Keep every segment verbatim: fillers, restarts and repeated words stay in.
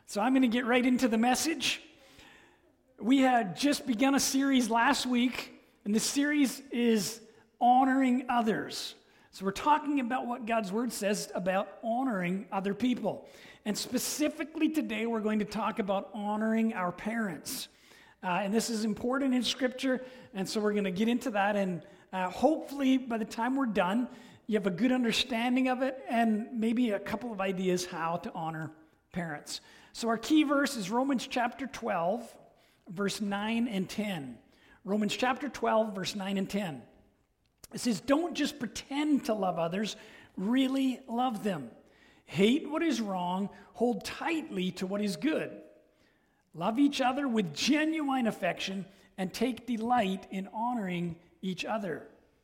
So I'm going to get right into the message. We had just begun a series last week, and the series is honoring others. So we're talking about what God's Word says about honoring other people. And specifically today, we're going to talk about honoring our parents. Uh, and this is important in Scripture, and so we're going to get into that. And uh, hopefully, by the time we're done, you have a good understanding of it and maybe a couple of ideas how to honor parents. So our key verse is Romans chapter twelve, verse nine and ten. Romans chapter twelve, verse nine and ten. It says, "Don't just pretend to love others, really love them. Hate what is wrong, hold tightly to what is good. Love each other with genuine affection and take delight in honoring each other."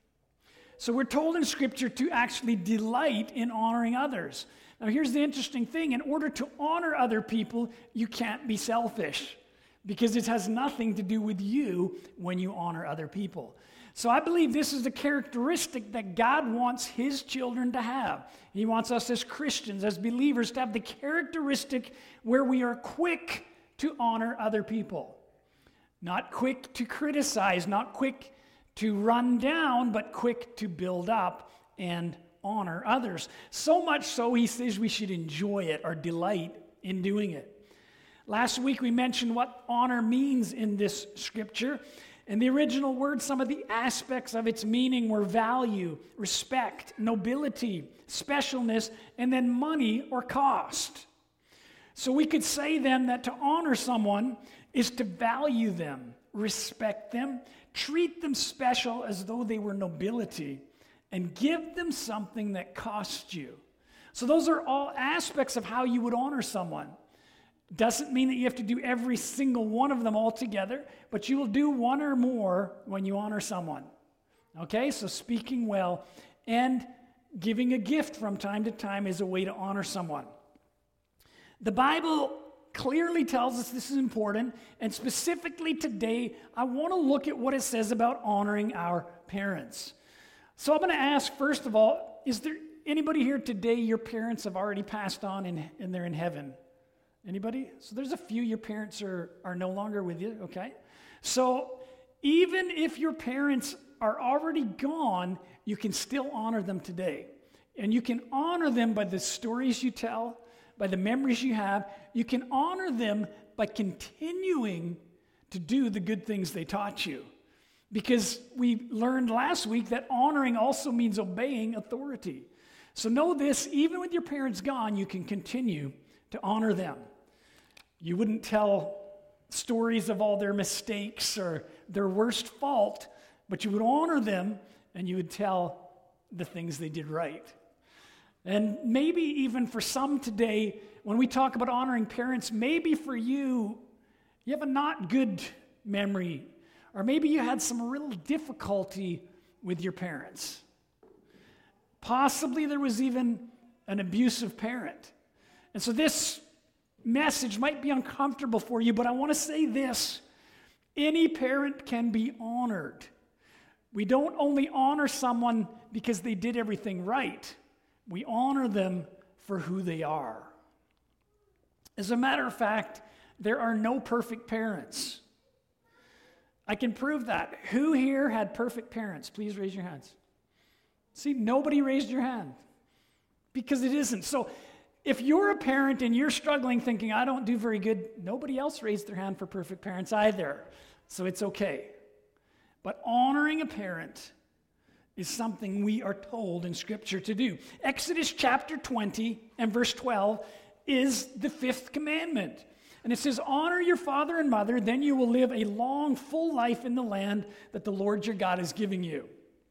So we're told in Scripture to actually delight in honoring others. Now here's the interesting thing. In order to honor other people, you can't be selfish because it has nothing to do with you when you honor other people. So I believe this is the characteristic that God wants His children to have. He wants us as Christians, as believers, to have the characteristic where we are quick to honor other people. Not quick to criticize, not quick to run down, but quick to build up and honor others. So much so, he says we should enjoy it or delight in doing it. Last week we mentioned what honor means in this scripture. In the original word, some of the aspects of its meaning were value, respect, nobility, specialness, and then money or cost. So we could say then that to honor someone is to value them, respect them, treat them special as though they were nobility, and give them something that costs you. So those are all aspects of how you would honor someone. Doesn't mean that you have to do every single one of them all together, but you will do one or more when you honor someone. Okay, so speaking well and giving a gift from time to time is a way to honor someone. The Bible clearly tells us this is important, and specifically today, I want to look at what it says about honoring our parents. So I'm going to ask, first of all, is there anybody here today, your parents have already passed on and, and they're in heaven? Anybody? So there's a few, your parents are, are no longer with you, okay? So even if your parents are already gone, you can still honor them today. And you can honor them by the stories you tell, by the memories you have. You can honor them by continuing to do the good things they taught you. Because we learned last week that honoring also means obeying authority. So know this, even with your parents gone, you can continue to honor them. You wouldn't tell stories of all their mistakes or their worst fault, but you would honor them and you would tell the things they did right. And maybe even for some today, when we talk about honoring parents, maybe for you, you have a not good memory, or maybe you had some real difficulty with your parents. Possibly there was even an abusive parent. And so this message might be uncomfortable for you, but I want to say this. Any parent can be honored. We don't only honor someone because they did everything right. We honor them for who they are. As a matter of fact, there are no perfect parents. I can prove that. Who here had perfect parents? Please raise your hands. See, nobody raised your hand because it isn't. So if you're a parent and you're struggling thinking, I don't do very good, nobody else raised their hand for perfect parents either. So it's okay. But honoring a parent is something we are told in Scripture to do. Exodus chapter twenty and verse twelve is the fifth commandment. And it says, honor your father and mother, then you will live a long, full life in the land that the Lord your God is giving you.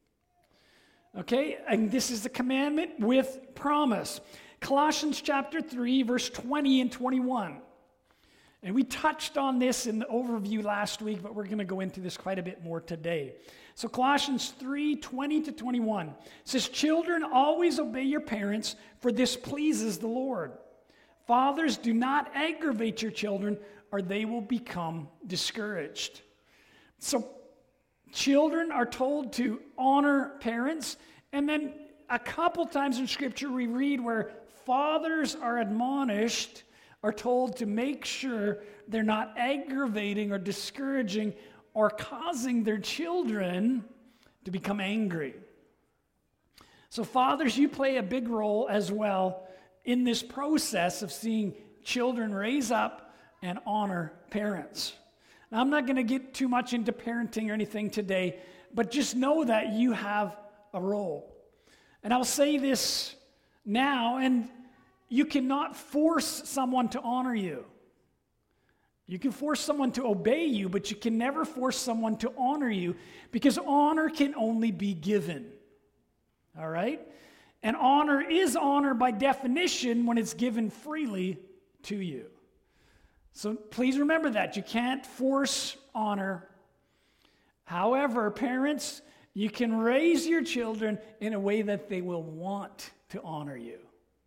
Okay, and this is the commandment with promise. Colossians chapter three, verse twenty and twenty-one. And we touched on this in the overview last week, but we're going to go into this quite a bit more today. So Colossians three, twenty to twenty-one says, children, always obey your parents, for this pleases the Lord. Fathers, do not aggravate your children, or they will become discouraged. So children are told to honor parents, and then a couple times in Scripture we read where fathers are admonished are told to make sure they're not aggravating or discouraging or causing their children to become angry. So fathers, you play a big role as well in this process of seeing children raise up and honor parents. Now, I'm not going to get too much into parenting or anything today, but just know that you have a role. And I'll say this now, and you cannot force someone to honor you. You can force someone to obey you, but you can never force someone to honor you, because honor can only be given. All right? And honor is honor by definition when it's given freely to you. So please remember that. You can't force honor. However, parents, you can raise your children in a way that they will want to honor you.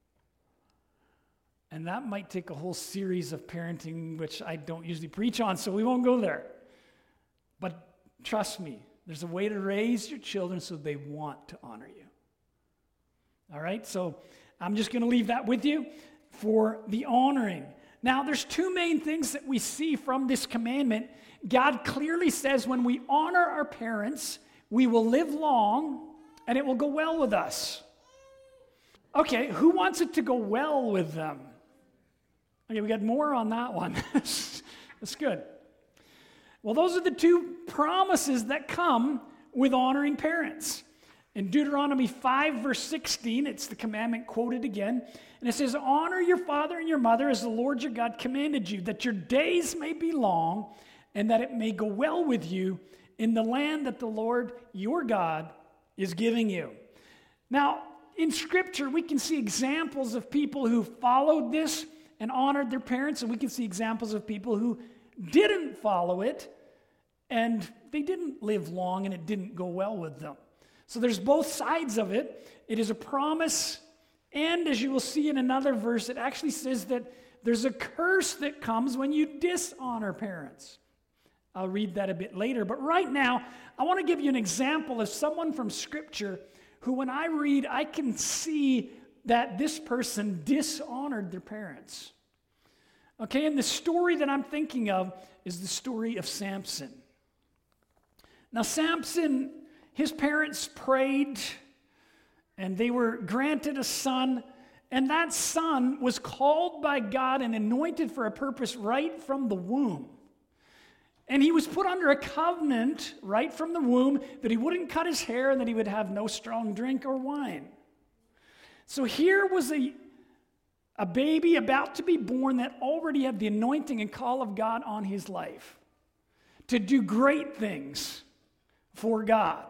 And that might take a whole series of parenting, which I don't usually preach on, so we won't go there. But trust me, there's a way to raise your children so they want to honor you. All right, so I'm just going to leave that with you for the honoring. Now, there's two main things that we see from this commandment. God clearly says when we honor our parents, we will live long and it will go well with us. Okay, who wants it to go well with them? Okay, we got more on that one. That's good. Well, those are the two promises that come with honoring parents. In Deuteronomy five, verse sixteen, it's the commandment quoted again. And it says, honor your father and your mother as the Lord your God commanded you, that your days may be long and that it may go well with you in the land that the Lord your God is giving you. Now, in Scripture, we can see examples of people who followed this and honored their parents, and we can see examples of people who didn't follow it and they didn't live long and it didn't go well with them. So there's both sides of it. It is a promise, and as you will see in another verse, it actually says that there's a curse that comes when you dishonor parents. I'll read that a bit later, but right now, I want to give you an example of someone from Scripture who, when I read, I can see that this person dishonored their parents. Okay, and the story that I'm thinking of is the story of Samson. Now, Samson, his parents prayed, and they were granted a son, and that son was called by God and anointed for a purpose right from the womb. And he was put under a covenant right from the womb that he wouldn't cut his hair and that he would have no strong drink or wine. So here was a, a baby about to be born that already had the anointing and call of God on his life to do great things for God.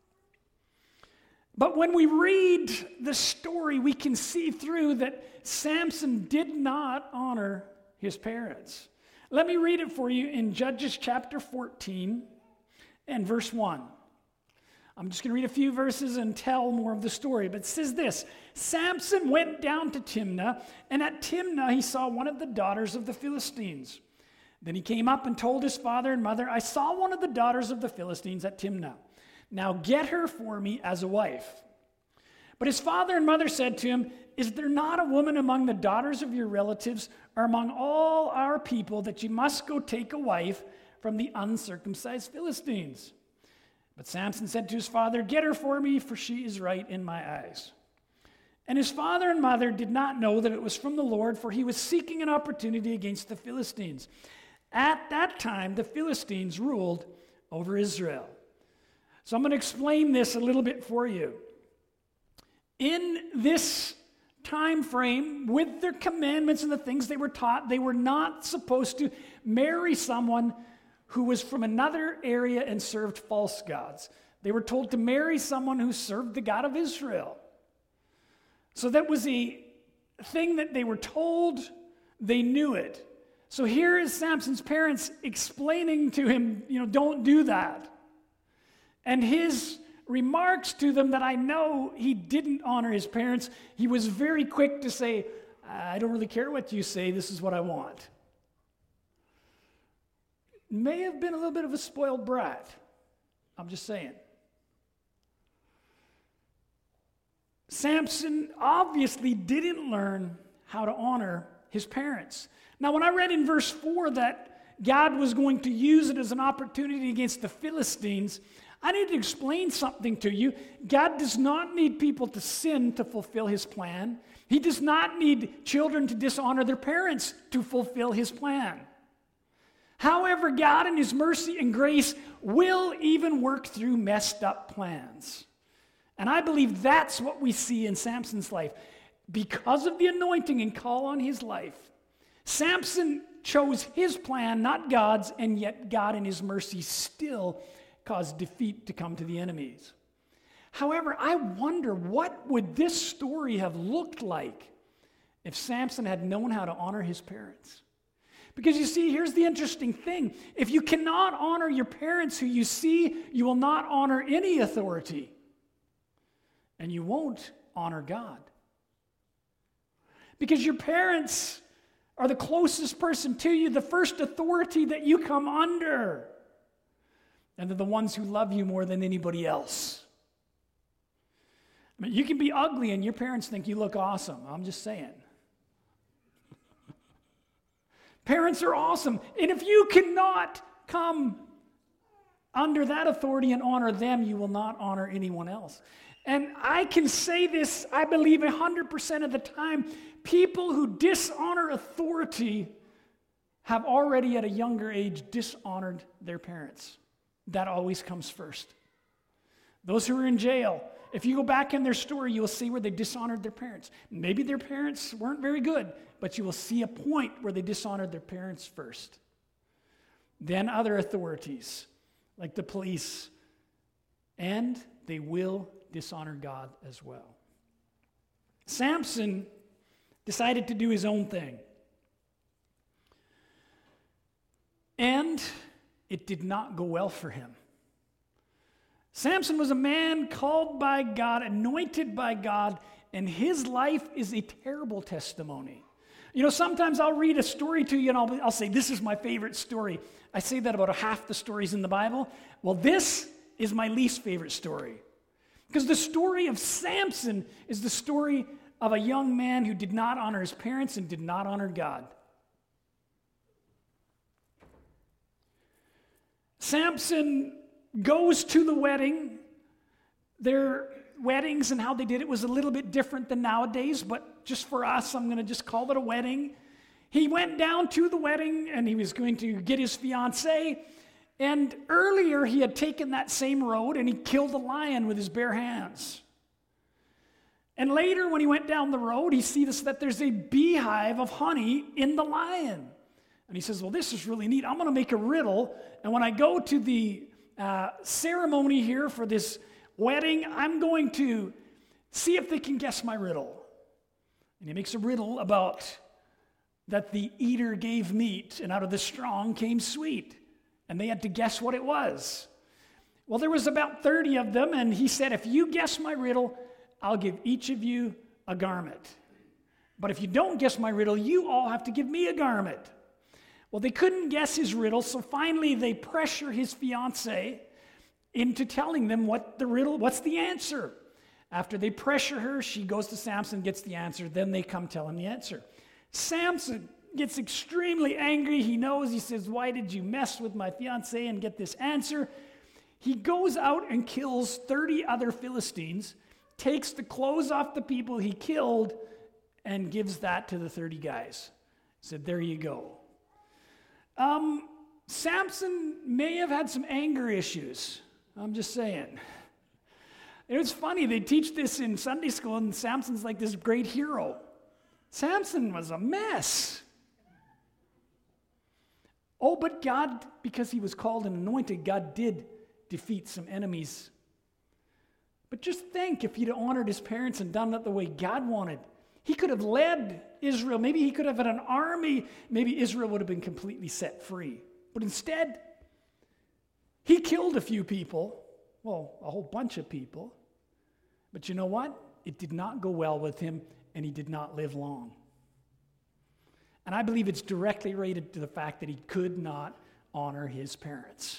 But when we read the story, we can see through that Samson did not honor his parents. Let me read it for you in Judges chapter fourteen and verse one. I'm just going to read a few verses and tell more of the story. But it says this: Samson went down to Timnah, and at Timnah he saw one of the daughters of the Philistines. Then he came up and told his father and mother, I saw one of the daughters of the Philistines at Timnah. Now get her for me as a wife. But his father and mother said to him, is there not a woman among the daughters of your relatives or among all our people that you must go take a wife from the uncircumcised Philistines? But Samson said to his father, get her for me, for she is right in my eyes. And his father and mother did not know that it was from the Lord, for he was seeking an opportunity against the Philistines. At that time, the Philistines ruled over Israel. So I'm going to explain this a little bit for you. In this time frame, with their commandments and the things they were taught, they were not supposed to marry someone who was from another area and served false gods. They were told to marry someone who served the God of Israel. So that was a thing that they were told, they knew it. So here is Samson's parents explaining to him, you know, don't do that. And his remarks to them that I know he didn't honor his parents, he was very quick to say, I don't really care what you say, this is what I want. May have been a little bit of a spoiled brat. I'm just saying. Samson obviously didn't learn how to honor his parents. Now, when I read in verse four that God was going to use it as an opportunity against the Philistines, I need to explain something to you. God does not need people to sin to fulfill his plan. He does not need children to dishonor their parents to fulfill his plan. However, God in his mercy and grace will even work through messed up plans. And I believe that's what we see in Samson's life. Because of the anointing and call on his life, Samson chose his plan, not God's, and yet God in his mercy still caused defeat to come to the enemies. However, I wonder, what would this story have looked like if Samson had known how to honor his parents? Because you see, here's the interesting thing. If you cannot honor your parents who you see, you will not honor any authority. And you won't honor God. Because your parents are the closest person to you, the first authority that you come under. And they're the ones who love you more than anybody else. I mean, you can be ugly and your parents think you look awesome. I'm just saying. Parents are awesome. And if you cannot come under that authority and honor them, you will not honor anyone else. And I can say this, I believe one hundred percent of the time, people who dishonor authority have already at a younger age dishonored their parents. That always comes first. Those who are in jail, if you go back in their story, you will see where they dishonored their parents. Maybe their parents weren't very good, but you will see a point where they dishonored their parents first. Then other authorities, like the police, and they will dishonor God as well. Samson decided to do his own thing. And it did not go well for him. Samson was a man called by God, anointed by God, and his life is a terrible testimony. You know, sometimes I'll read a story to you and I'll, I'll say, this is my favorite story. I say that about a half the stories in the Bible. Well, this is my least favorite story. Because the story of Samson is the story of a young man who did not honor his parents and did not honor God. Samson goes to the wedding. Their weddings and how they did it was a little bit different than nowadays, but just for us, I'm going to just call it a wedding. He went down to the wedding and he was going to get his fiancée. And earlier he had taken that same road and he killed a lion with his bare hands. And later when he went down the road, he sees that there's a beehive of honey in the lion. And he says, well, this is really neat. I'm going to make a riddle. And when I go to the uh, ceremony here for this wedding, I'm going to see if they can guess my riddle. And he makes a riddle about that the eater gave meat and out of the strong came sweet. And they had to guess what it was. Well, there was about thirty of them, and he said, if you guess my riddle, I'll give each of you a garment. But if you don't guess my riddle, you all have to give me a garment. Well, they couldn't guess his riddle, so finally they pressure his fiancée into telling them what the riddle, what's the answer. After they pressure her, she goes to Samson, gets the answer, then they come tell him the answer. Samson gets extremely angry. He knows, he says, why did you mess with my fiancée and get this answer? He goes out and kills thirty other Philistines, takes the clothes off the people he killed, and gives that to the thirty guys. He said, there you go. Um, Samson may have had some anger issues. I'm just saying. It was funny, they teach this in Sunday school, and Samson's like this great hero. Samson was a mess. Oh, but God, because he was called and anointed, God did defeat some enemies. But just think, if he'd honored his parents and done it the way God wanted, he could have led Israel. Maybe he could have had an army. Maybe Israel would have been completely set free. But instead, he killed a few people. Well, a whole bunch of people. But you know what? It did not go well with him, and he did not live long. And I believe it's directly related to the fact that he could not honor his parents.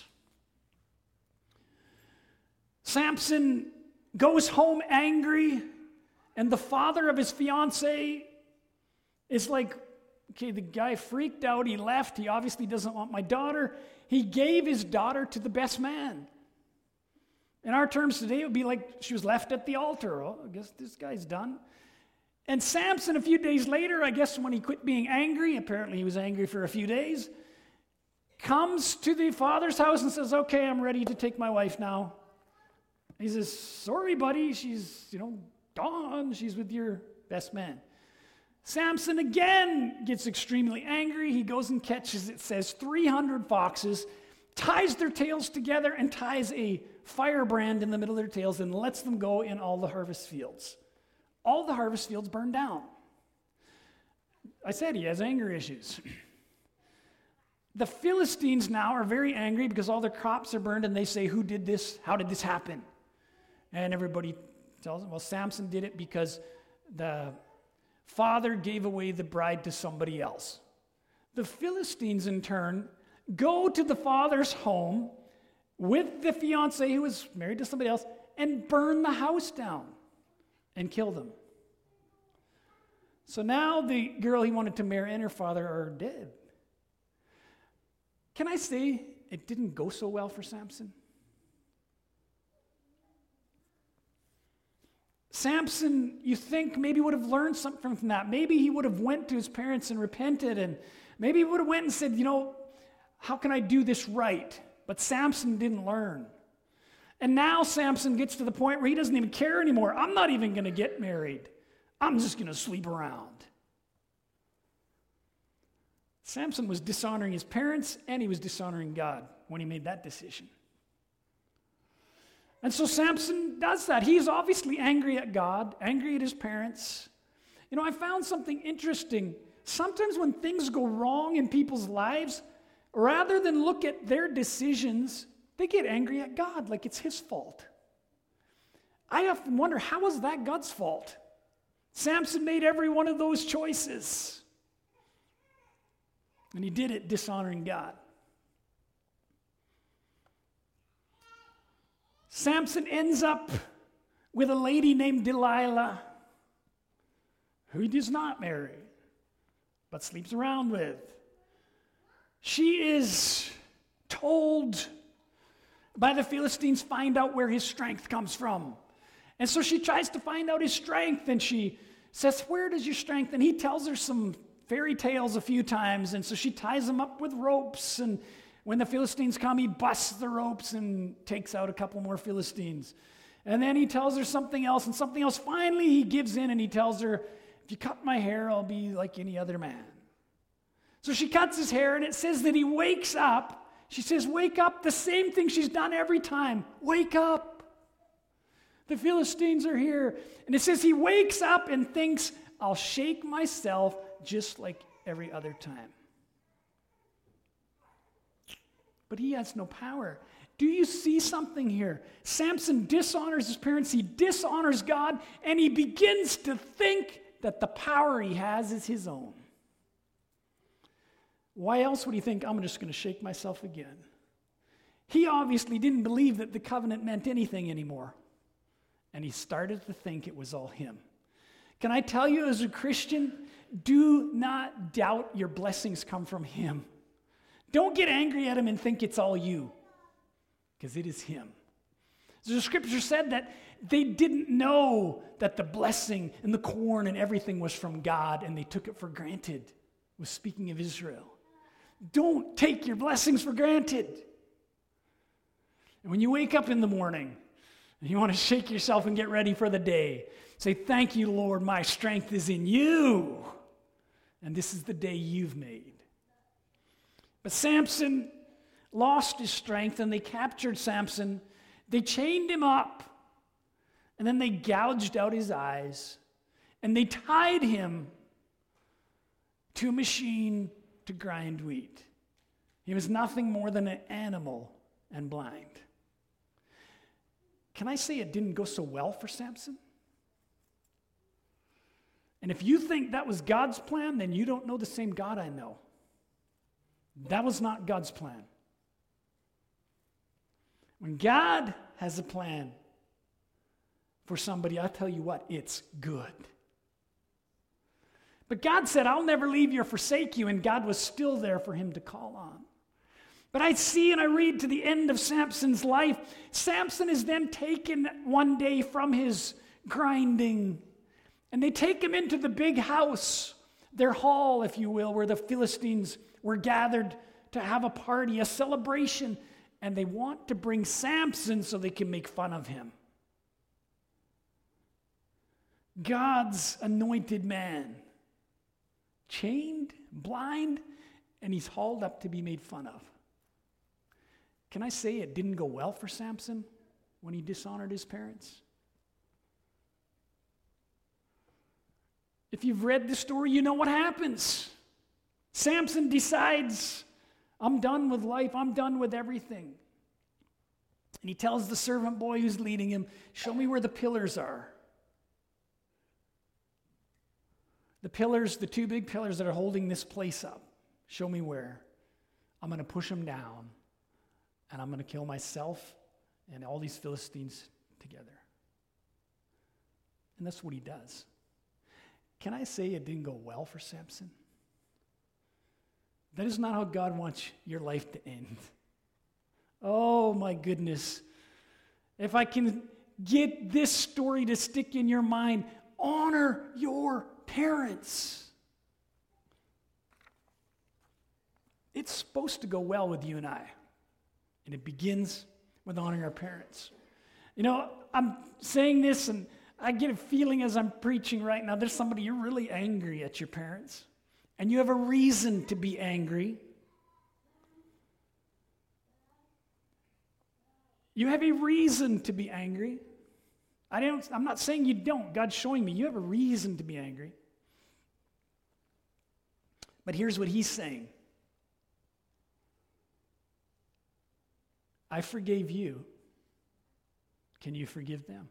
Samson goes home angry, and the father of his fiancée is like, Okay, the guy freaked out. He left. He obviously doesn't want my daughter. He gave his daughter to the best man. In our terms today, it would be like she was left at the altar. Oh, I guess this guy's done. And Samson, a few days later, I guess when he quit being angry, apparently he was angry for a few days, comes to the father's house and says, okay, I'm ready to take my wife now. He says, sorry, buddy, she's, you know, gone. She's with your best man. Samson again gets extremely angry. He goes and catches, it says, three hundred foxes, ties their tails together and ties a firebrand in the middle of their tails and lets them go in all the harvest fields. All the harvest fields burn down. I said he has anger issues. The Philistines now are very angry because all their crops are burned, and they say, who did this? How did this happen? And everybody tells them, well, Samson did it because the father gave away the bride to somebody else. The Philistines, in turn, go to the father's home with the fiancée who was married to somebody else and burn the house down and kill them. So now the girl he wanted to marry and her father are dead. Can I say it didn't go so well for Samson? Samson, you think maybe would have learned something from that. Maybe he would have went to his parents and repented, and maybe he would have went and said, you know, how can I do this right? But Samson didn't learn. And now Samson gets to the point where he doesn't even care anymore. I'm not even going to get married. I'm just going to sleep around. Samson was dishonoring his parents, and he was dishonoring God when he made that decision. And so Samson does that. He's obviously angry at God, angry at his parents. You know, I found something interesting. Sometimes when things go wrong in people's lives, rather than look at their decisions, they get angry at God like it's his fault. I often wonder, how was that God's fault? Samson made every one of those choices. And he did it dishonoring God. Samson ends up with a lady named Delilah, who he does not marry, but sleeps around with. She is told by the Philistines, find out where his strength comes from. And so she tries to find out his strength, and she says, where does your strength? And he tells her some fairy tales a few times, and so she ties him up with ropes, and when the Philistines come, he busts the ropes and takes out a couple more Philistines. And then he tells her something else, and something else. Finally, he gives in, and he tells her, if you cut my hair, I'll be like any other man. So she cuts his hair, and it says that he wakes up. She says, wake up, the same thing she's done every time. Wake up. The Philistines are here. And it says he wakes up and thinks, I'll shake myself just like every other time. But he has no power. Do you see something here? Samson dishonors his parents, he dishonors God, and he begins to think that the power he has is his own. Why else would he think, I'm just going to shake myself again? He obviously didn't believe that the covenant meant anything anymore. And he started to think it was all him. Can I tell you as a Christian, do not doubt your blessings come from him. Don't get angry at him and think it's all you, because it is him. So the scripture said that they didn't know that the blessing and the corn and everything was from God, and they took it for granted. It was speaking of Israel. Don't take your blessings for granted. And when you wake up in the morning and you want to shake yourself and get ready for the day, say, thank you, Lord, my strength is in you, and this is the day you've made. But Samson lost his strength, and they captured Samson. They chained him up, and then they gouged out his eyes, and they tied him to a machine to grind wheat. He was nothing more than an animal and blind. Can I say it didn't go so well for Samson? And if you think that was God's plan, then you don't know the same God I know. That was not God's plan. When God has a plan for somebody, I'll tell you what, it's good. But God said, I'll never leave you or forsake you, and God was still there for him to call on. But I see and I read to the end of Samson's life. Samson is then taken one day from his grinding, and they take him into the big house, their hall, if you will, where the Philistines were gathered to have a party, a celebration, and they want to bring Samson so they can make fun of him. God's anointed man, chained, blind, and he's hauled up to be made fun of. Can I say it didn't go well for Samson when he dishonored his parents? If you've read the story, you know what happens. Samson decides, I'm done with life. I'm done with everything. And he tells the servant boy who's leading him, show me where the pillars are. The pillars, the two big pillars that are holding this place up. Show me where. I'm going to push them down. And I'm going to kill myself and all these Philistines together. And that's what he does. Can I say it didn't go well for Samson? That is not how God wants your life to end. Oh my goodness. If I can get this story to stick in your mind, honor your parents. It's supposed to go well with you and I. And it begins with honoring our parents. You know, I'm saying this and I get a feeling as I'm preaching right now, there's somebody, you're really angry at your parents. And you have a reason to be angry. You have a reason to be angry. I don't, I'm not saying you don't. God's showing me you have a reason to be angry. But here's what he's saying. I forgave you. Can you forgive them?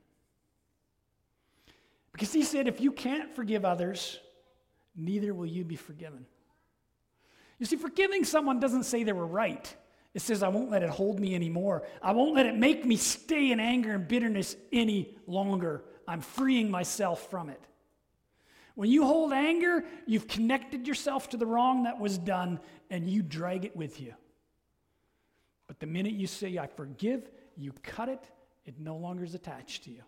Because he said, if you can't forgive others, neither will you be forgiven. You see, forgiving someone doesn't say they were right. It says, I won't let it hold me anymore. I won't let it make me stay in anger and bitterness any longer. I'm freeing myself from it. When you hold anger, you've connected yourself to the wrong that was done, and you drag it with you. But the minute you say, I forgive, you cut it, it no longer is attached to you.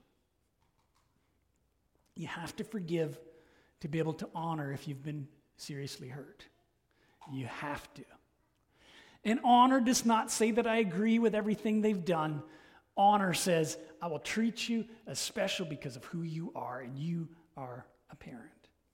You have to forgive to be able to honor if you've been seriously hurt. You have to. And honor does not say that I agree with everything they've done. Honor says, I will treat you as special because of who you are, and you are a parent.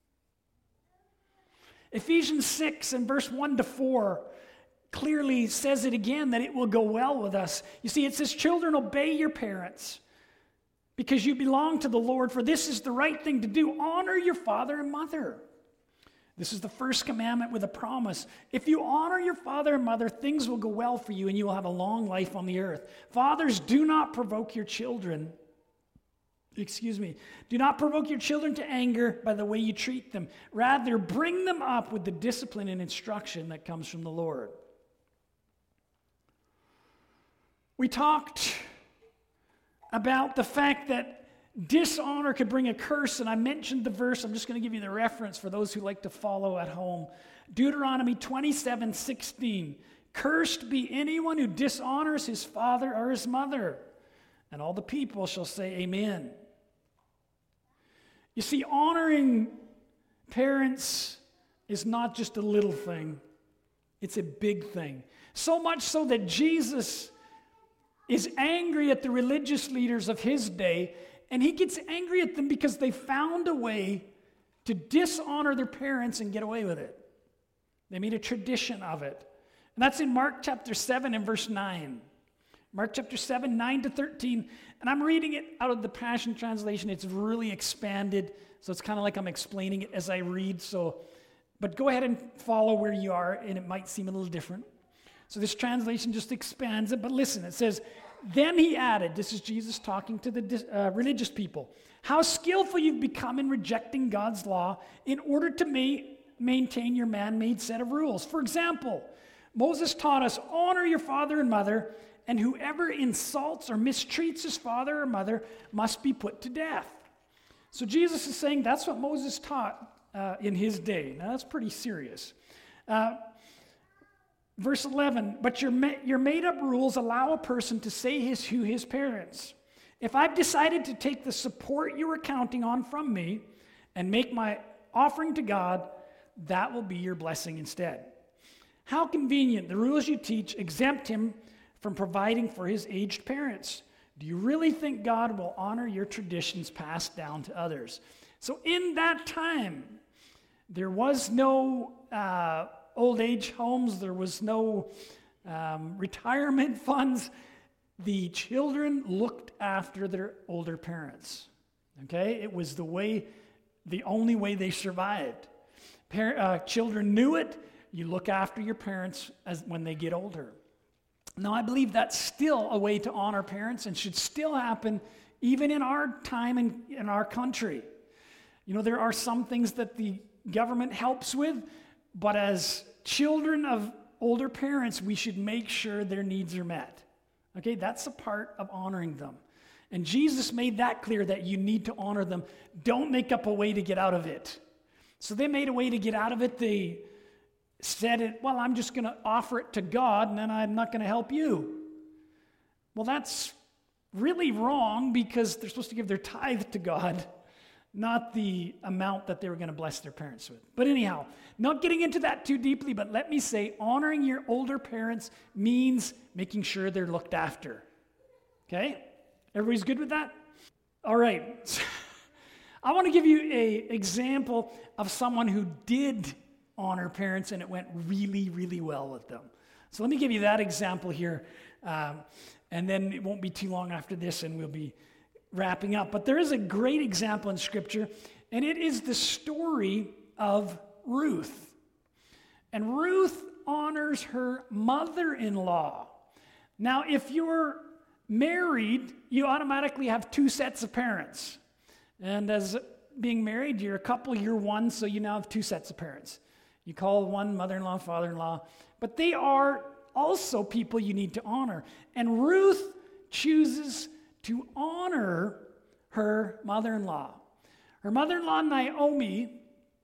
Ephesians six and verse one to four clearly says it again, that it will go well with us. You see, it says, children, obey your parents because you belong to the Lord, for this is the right thing to do. Honor your father and mother. This is the first commandment with a promise. If you honor your father and mother, things will go well for you and you will have a long life on the earth. Fathers, do not provoke your children. Excuse me. Do not provoke your children to anger by the way you treat them. Rather, bring them up with the discipline and instruction that comes from the Lord. We talked about the fact that dishonor could bring a curse, and I mentioned the verse. I'm just going to give you the reference for those who like to follow at home. Deuteronomy twenty-seven sixteen. Cursed be anyone who dishonors his father or his mother. And all the people shall say amen. You see, honoring parents is not just a little thing. It's a big thing. So much so that Jesus is angry at the religious leaders of his day, and he gets angry at them because they found a way to dishonor their parents and get away with it. They made a tradition of it. And that's in Mark chapter seven and verse nine. Mark chapter seven, nine to thirteen. And I'm reading it out of the Passion Translation. It's really expanded, so it's kind of like I'm explaining it as I read. So, but go ahead and follow where you are, and it might seem a little different. So this translation just expands it. But listen, it says, then he added, this is Jesus talking to the uh, religious people, how skillful you've become in rejecting God's law in order to ma- maintain your man-made set of rules. For example, Moses taught us, honor your father and mother, and whoever insults or mistreats his father or mother must be put to death. So Jesus is saying that's what Moses taught. uh, in his day. Now, that's pretty serious. Uh, verse eleven, but your, ma- your made-up rules allow a person to say his, who his parents. If I've decided to take the support you were counting on from me and make my offering to God, that will be your blessing instead. How convenient. The rules you teach exempt him from providing for his aged parents. Do you really think God will honor your traditions passed down to others? So in that time, there was no uh, old age homes. There was no um, retirement funds. The children looked after their older parents. Okay? It was the way, the only way they survived. Par- uh, children knew it. You look after your parents as when they get older. Now, I believe that's still a way to honor parents and should still happen even in our time and in our country. You know, there are some things that the government helps with, but as children of older parents, we should make sure their needs are met. Okay, that's a part of honoring them. And Jesus made that clear that you need to honor them. Don't make up a way to get out of it. So they made a way to get out of it. They said it, well, I'm just going to offer it to God, and then I'm not going to help you. Well, that's really wrong because they're supposed to give their tithe to God, not the amount that they were going to bless their parents with. But anyhow, not getting into that too deeply, but let me say, honoring your older parents means making sure they're looked after. Okay? Everybody's good with that? All right. I want to give you an example of someone who did honor parents, and it went really, really well with them. So let me give you that example here, um, and then it won't be too long after this, and we'll be wrapping up. But there is a great example in Scripture, and it is the story of Ruth. And Ruth honors her mother-in-law. Now, if you're married, you automatically have two sets of parents. And as being married, you're a couple, you're one, so you now have two sets of parents. You call one mother-in-law, father-in-law, but they are also people you need to honor. And Ruth chooses to honor her mother-in-law. Her mother-in-law, Naomi,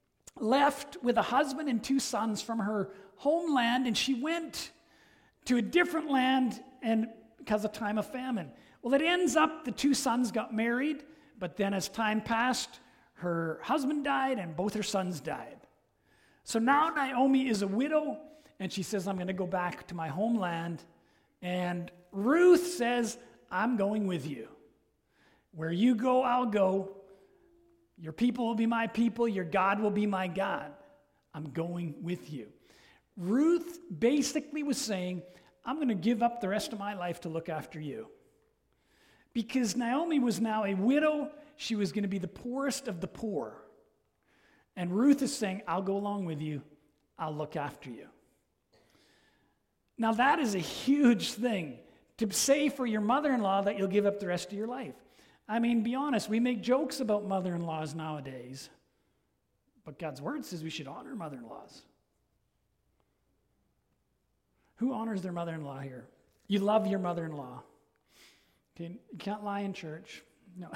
left with a husband and two sons from her homeland, and she went to a different land and because of time of famine. Well, it ends up the two sons got married, but then as time passed, her husband died and both her sons died. So now Naomi is a widow, and she says, I'm going to go back to my homeland. And Ruth says, I'm going with you. Where you go, I'll go. Your people will be my people. Your God will be my God. I'm going with you. Ruth basically was saying, I'm going to give up the rest of my life to look after you. Because Naomi was now a widow. She was going to be the poorest of the poor. And Ruth is saying, I'll go along with you. I'll look after you. Now that is a huge thing to say for your mother-in-law that you'll give up the rest of your life. I mean, be honest, we make jokes about mother-in-laws nowadays. But God's word says we should honor mother-in-laws. Who honors their mother-in-law here? You love your mother-in-law. Okay, you can't lie in church. No.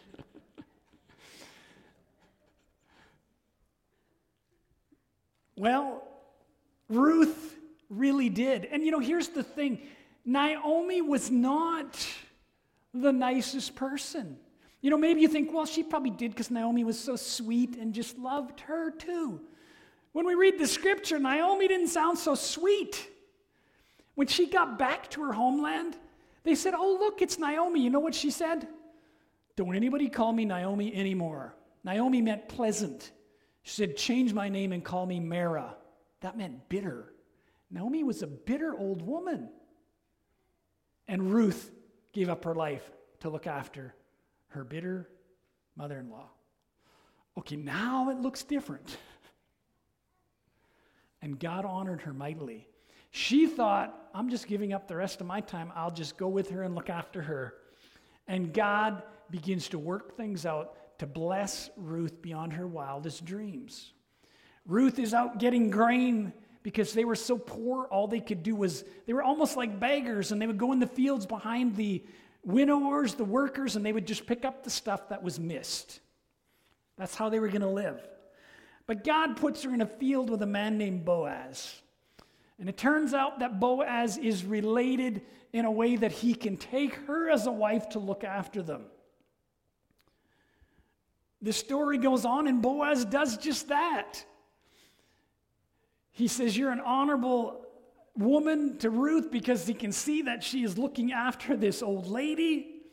Well, Ruth really did. And you know, here's the thing. Naomi was not the nicest person. You know, maybe you think, well, she probably did because Naomi was so sweet and just loved her too. When we read the scripture, Naomi didn't sound so sweet. When she got back to her homeland, they said, oh, look, it's Naomi. You know what she said? Don't anybody call me Naomi anymore. Naomi meant pleasant. She said, change my name and call me Mara. That meant bitter. Naomi was a bitter old woman. And Ruth gave up her life to look after her bitter mother-in-law. Okay, now it looks different. And God honored her mightily. She thought, I'm just giving up the rest of my time. I'll just go with her and look after her. And God begins to work things out to bless Ruth beyond her wildest dreams. Ruth is out getting grain because they were so poor, all they could do was, they were almost like beggars, and they would go in the fields behind the winnowers, the workers, and they would just pick up the stuff that was missed. That's how they were going to live. But God puts her in a field with a man named Boaz. And it turns out that Boaz is related in a way that he can take her as a wife to look after them. The story goes on, and Boaz does just that. He says, "You're an honorable woman," to Ruth, because he can see that she is looking after this old lady.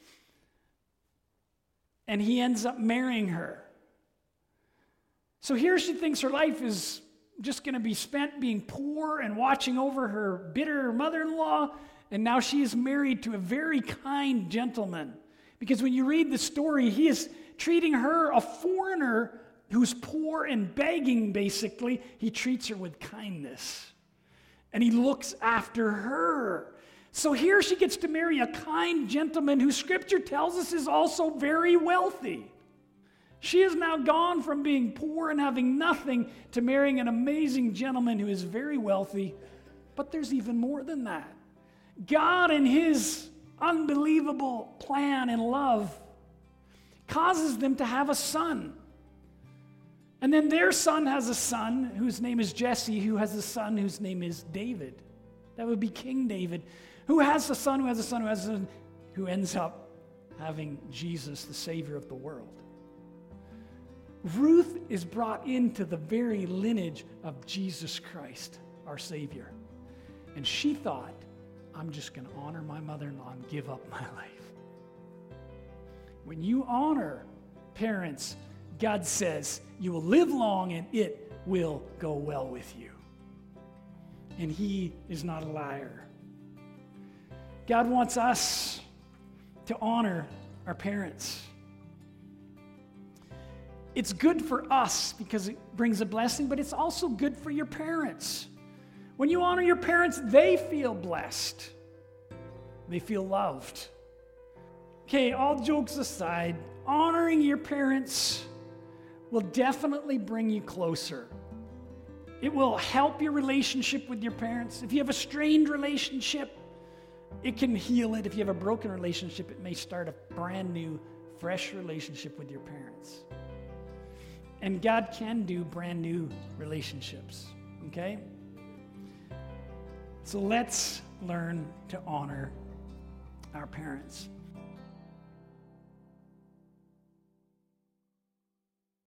And he ends up marrying her. So here she thinks her life is just going to be spent being poor and watching over her bitter mother-in-law, and now she is married to a very kind gentleman. Because when you read the story, he is treating her, a foreigner who's poor and begging, basically, he treats her with kindness. And he looks after her. So here she gets to marry a kind gentleman who Scripture tells us is also very wealthy. She has now gone from being poor and having nothing to marrying an amazing gentleman who is very wealthy. But there's even more than that. God, in his unbelievable plan and love, causes them to have a son. And then their son has a son whose name is Jesse, who has a son whose name is David. That would be King David, who has a son, who has a son, who has a son, who ends up having Jesus, the Savior of the world. Ruth is brought into the very lineage of Jesus Christ, our Savior. And she thought, I'm just going to honor my mother-in-law and give up my life. When you honor parents, God says you will live long and it will go well with you. And he is not a liar. God wants us to honor our parents. It's good for us because it brings a blessing, but it's also good for your parents. When you honor your parents, they feel blessed. They feel loved. Okay, all jokes aside, honoring your parents will definitely bring you closer. It will help your relationship with your parents. If you have a strained relationship, it can heal it. If you have a broken relationship, it may start a brand new, fresh relationship with your parents. And God can do brand new relationships, okay? So let's learn to honor our parents.